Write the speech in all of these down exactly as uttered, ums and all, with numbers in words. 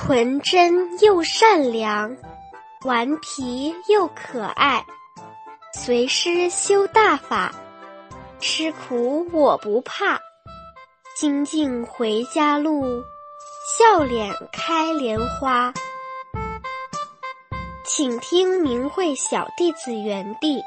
纯真又善良，顽皮又可爱，随师修大法，吃苦我不怕，精进回家路，笑脸开莲花。请听明慧小弟子园地。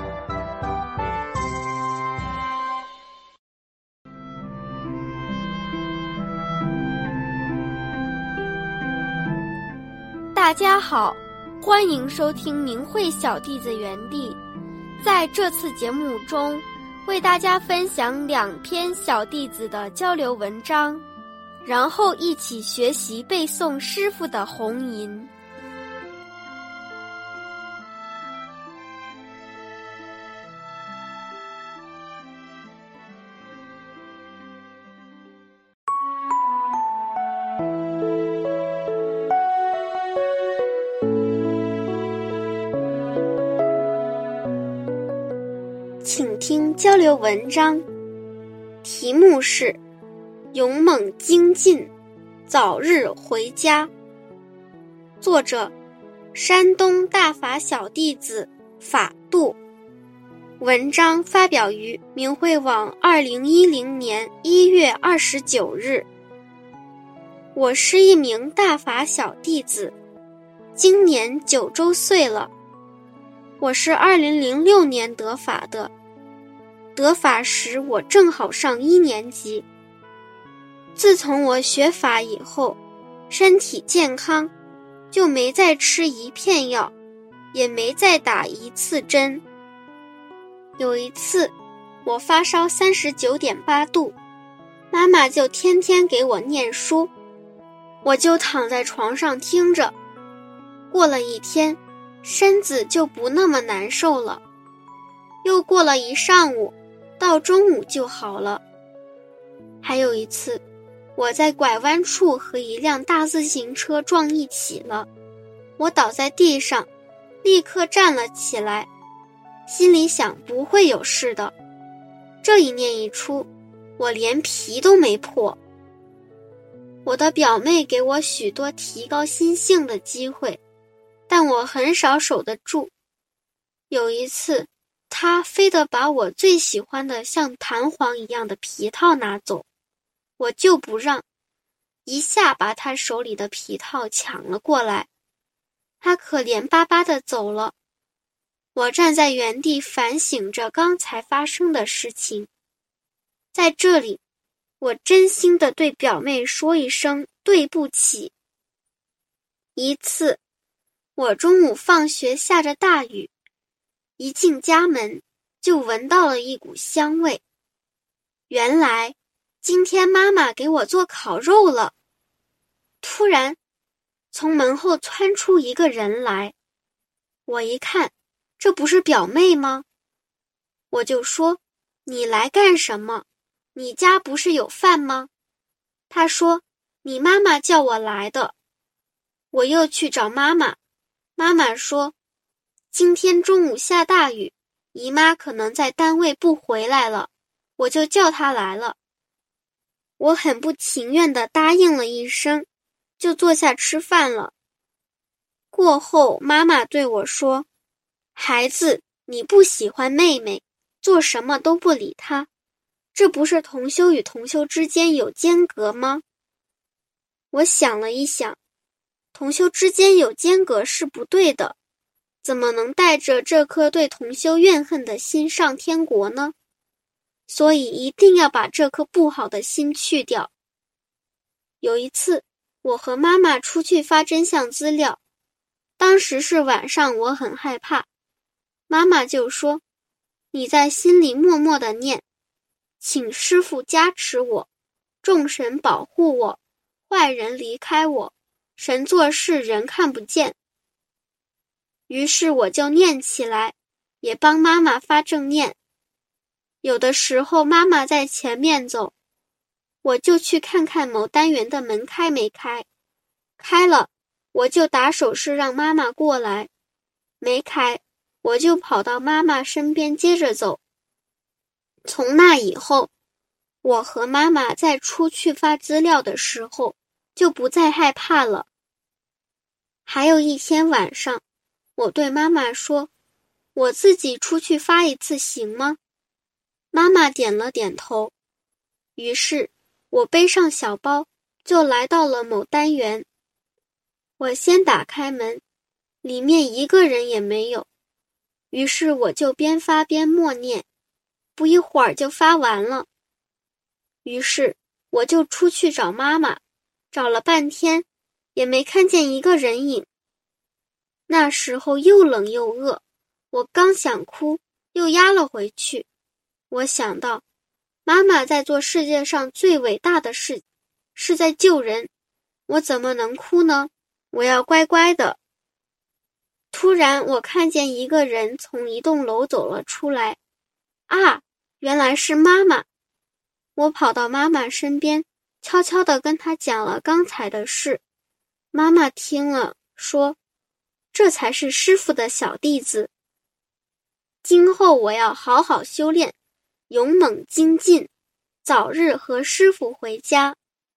大家好，欢迎收听明慧小弟子园地。在这次节目中，为大家分享两篇小弟子的交流文章，然后一起学习背诵师父的弘吟。请听交流文章，题目是勇猛精进，早日回家。作者山东大法小弟子法度。文章发表于明慧网二零一零年一月二十九日。我是一名大法小弟子，今年九周岁了。我是二零零六年得法的，得法时我正好上一年级。自从我学法以后，身体健康，就没再吃一片药，也没再打一次针。有一次，我发烧三十九点八度，妈妈就天天给我念书，我就躺在床上听着。过了一天，身子就不那么难受了。又过了一上午，到中午就好了。还有一次，我在拐弯处和一辆大自行车撞一起了，我倒在地上，立刻站了起来，心里想不会有事的。这一念一出，我连皮都没破。我的表妹给我许多提高心性的机会，但我很少守得住。有一次，她非得把我最喜欢的像弹簧一样的皮套拿走，我就不让，一下把她手里的皮套抢了过来。她可怜巴巴地走了。我站在原地反省着刚才发生的事情。在这里，我真心地对表妹说一声对不起。一次，我中午放学下着大雨，一进家门就闻到了一股香味。原来今天妈妈给我做烤肉了。突然从门后窜出一个人来，我一看，这不是表妹吗？我就说，你来干什么？你家不是有饭吗？她说，你妈妈叫我来的。我又去找妈妈，妈妈说，今天中午下大雨，姨妈可能在单位不回来了，我就叫她来了。我很不情愿地答应了一声，就坐下吃饭了。过后，妈妈对我说，孩子，你不喜欢妹妹，做什么都不理她，这不是同修与同修之间有间隔吗？我想了一想，同修之间有间隔是不对的，怎么能带着这颗对同修怨恨的心上天国呢？所以一定要把这颗不好的心去掉。有一次，我和妈妈出去发真相资料，当时是晚上，我很害怕。妈妈就说，你在心里默默地念，请师父加持我，众神保护我，坏人离开我，神做事人看不见。于是我就念起来，也帮妈妈发正念。有的时候妈妈在前面走，我就去看看某单元的门开没开，开了，我就打手势让妈妈过来，没开，我就跑到妈妈身边接着走。从那以后，我和妈妈在出去发资料的时候，就不再害怕了。 还有一天晚上，我对妈妈说，我自己出去发一次行吗？妈妈点了点头。于是我背上小包，就来到了某单元。我先打开门，里面一个人也没有。于是我就边发边默念，不一会儿就发完了。于是我就出去找妈妈，找了半天，也没看见一个人影。那时候又冷又饿，我刚想哭，又压了回去。我想到，妈妈在做世界上最伟大的事，是在救人，我怎么能哭呢？我要乖乖的。突然我看见一个人从一栋楼走了出来，啊，原来是妈妈。我跑到妈妈身边，悄悄地跟她讲了刚才的事。妈妈听了，说，这才是师父的小弟子。今后我要好好修炼，勇猛精进，早日和师父回家。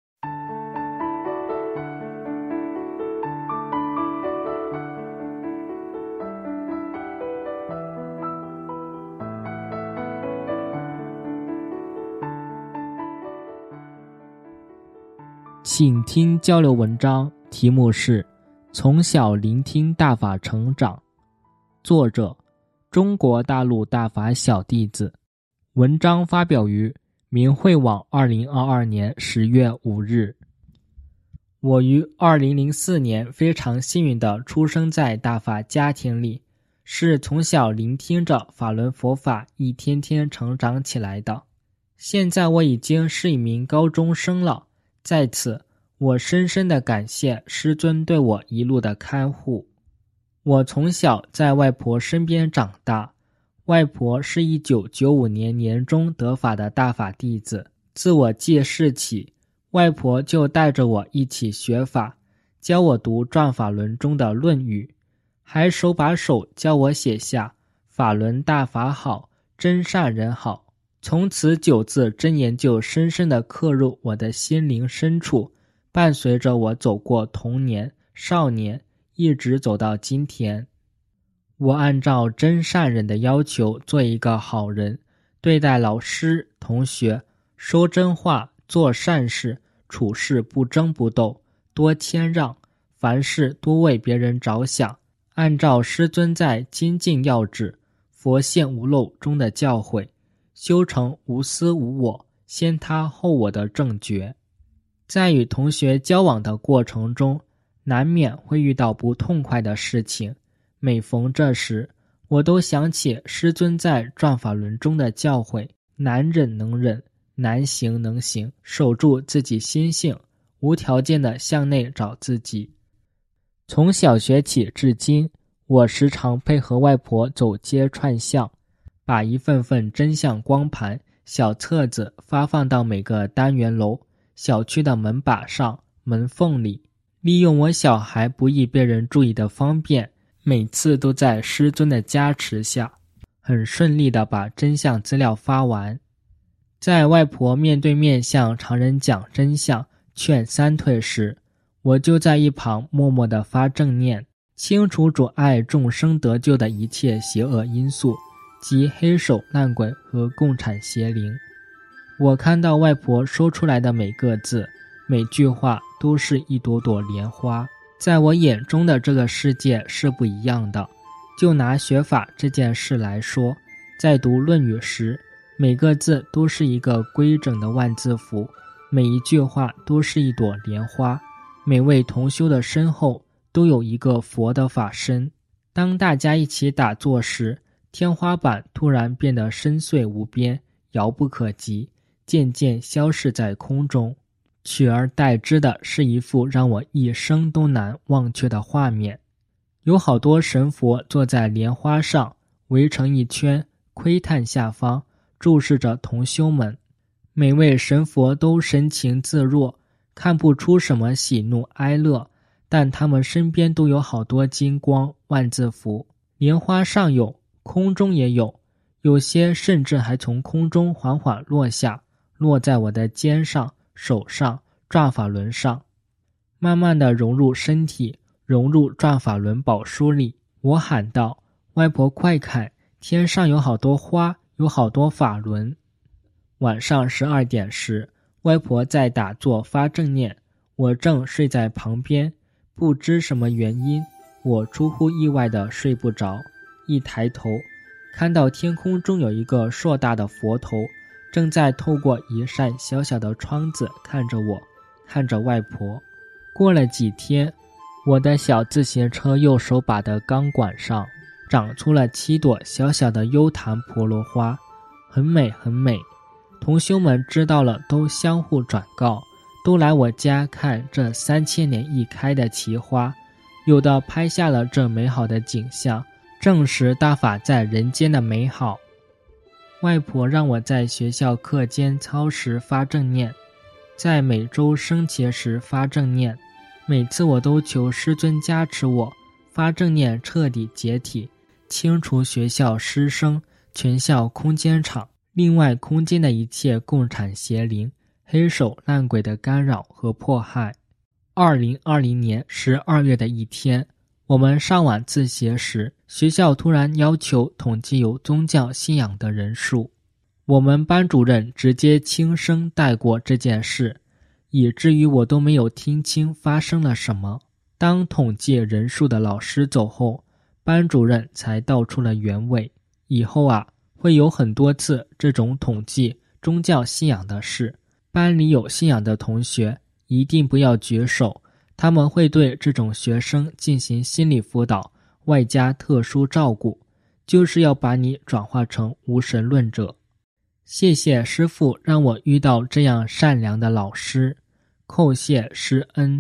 请听交流文章，题目是从小聆听大法成长，作者中国大陆大法小弟子。文章发表于明慧网二零二二年十月五日。我于二零零四年非常幸运地出生在大法家庭里，是从小聆听着法轮佛法一天天成长起来的。现在我已经是一名高中生了，在此我深深地感谢师尊对我一路的看护。我从小在外婆身边长大，外婆是一九九五年年中得法的大法弟子，自我记事起，外婆就带着我一起学法，教我读转法轮中的《论语》，还手把手教我写下法轮大法好，真善人好。从此九字真言就深深地刻入我的心灵深处，伴随着我走过童年、少年，一直走到今天。我按照真善人的要求做一个好人，对待老师、同学，说真话，做善事，处事不争不斗，多谦让，凡事多为别人着想，按照师尊在精进要旨、佛现无漏中的教诲，修成无私无我、先他后我的正觉。在与同学交往的过程中，难免会遇到不痛快的事情，每逢这时，我都想起师尊在转法轮中的教诲，难忍能忍，难行能行，守住自己心性，无条件地向内找自己。从小学起至今，我时常配合外婆走街串巷，把一份份真相光盘、小册子发放到每个单元楼、小区的门把上、门缝里，利用我小孩不易被人注意的方便，每次都在师尊的加持下，很顺利地把真相资料发完。在外婆面对面向常人讲真相、劝三退时，我就在一旁默默地发正念，清除阻碍众生得救的一切邪恶因素，即黑手烂鬼和共产邪灵。我看到外婆说出来的每个字、每句话都是一朵朵莲花，在我眼中的这个世界是不一样的。就拿学法这件事来说，在读《论语》时，每个字都是一个规整的万字符，每一句话都是一朵莲花，每位同修的身后都有一个佛的法身。当大家一起打坐时，天花板突然变得深邃无边，遥不可及，渐渐消逝在空中，取而代之的是一幅让我一生都难忘却的画面。有好多神佛坐在莲花上，围成一圈，窥探下方，注视着同修们。每位神佛都神情自若，看不出什么喜怒哀乐，但他们身边都有好多金光万字符，莲花上有，空中也有，有些甚至还从空中缓缓落下，落在我的肩上、手上、转法轮上，慢慢地融入身体， 融入转法轮宝书里。我喊道：外婆快看，天上有好多花，有好多法轮。晚上十二点时，外婆在打坐发正念，我正睡在旁边，不知什么原因，我出乎意外地睡不着。一抬头，看到天空中有一个硕大的佛头，正在透过一扇小小的窗子看着我，看着外婆。过了几天，我的小自行车右手把的钢管上长出了七朵小小的幽檀婆罗花，很美很美。同修们知道了都相互转告，都来我家看这三千年一开的奇花，有的拍下了这美好的景象，证实大法在人间的美好。外婆让我在学校课间操时发正念，在每周升旗时发正念，每次我都求师尊加持我发正念彻底解体，清除学校师生、全校空间场，另外空间的一切共产邪灵、黑手烂鬼的干扰和迫害。二零二零年十二月的一天，我们上晚自习时，学校突然要求统计有宗教信仰的人数，我们班主任直接轻声带过这件事，以至于我都没有听清发生了什么。当统计人数的老师走后，班主任才道出了原委。以后啊，会有很多次这种统计宗教信仰的事，班里有信仰的同学一定不要举手，他们会对这种学生进行心理辅导，外加特殊照顾，就是要把你转化成无神论者。谢谢师父让我遇到这样善良的老师，叩谢师恩。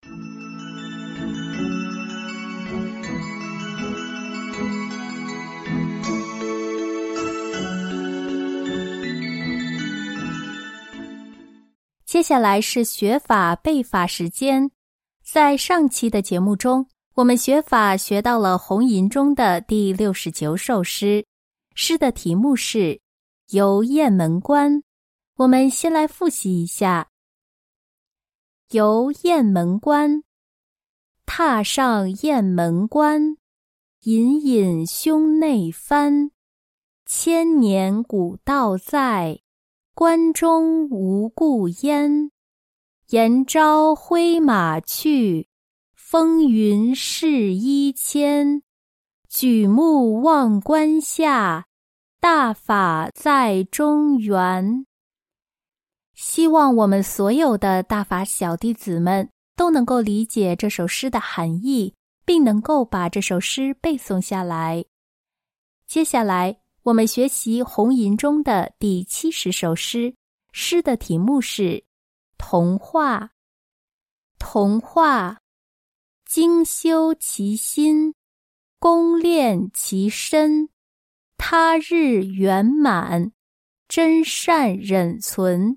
接下来是学法背法时间。在上期的节目中，我们学法学到了红银中的第六十九首诗，诗的题目是游雁门关。我们先来复习一下。游雁门关，踏上雁门关，隐隐胸内翻，千年古道在，关中无故焉。延昭挥马去，风云是一千。举目望关下，大法在中原。希望我们所有的大法小弟子们都能够理解这首诗的含义，并能够把这首诗背诵下来。接下来我们学习红银中的第七十首诗，诗的题目是童话。童话，精修其心，功练其身，他日圆满，真善忍存。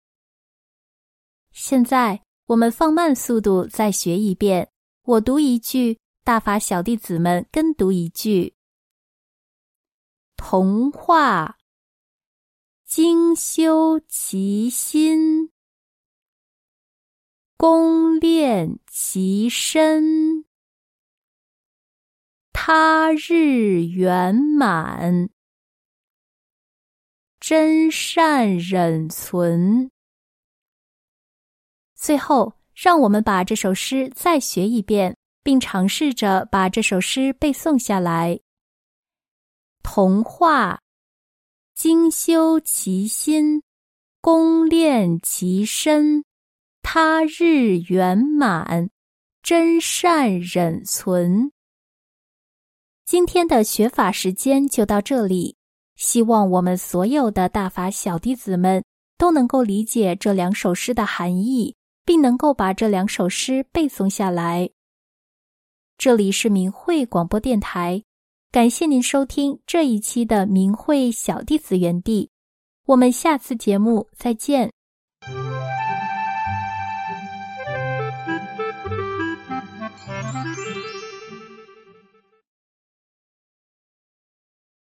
现在我们放慢速度再学一遍，我读一句，大法小弟子们跟读一句。童话，精修其心，功练其身，他日圆满，真善忍存。最后，让我们把这首诗再学一遍，并尝试着把这首诗背诵下来。童话，精修其心，功练其身，他日圆满，真善忍存。今天的学法时间就到这里，希望我们所有的大法小弟子们都能够理解这两首诗的含义，并能够把这两首诗背诵下来。这里是明慧广播电台，感谢您收听这一期的明慧小弟子园地，我们下次节目再见。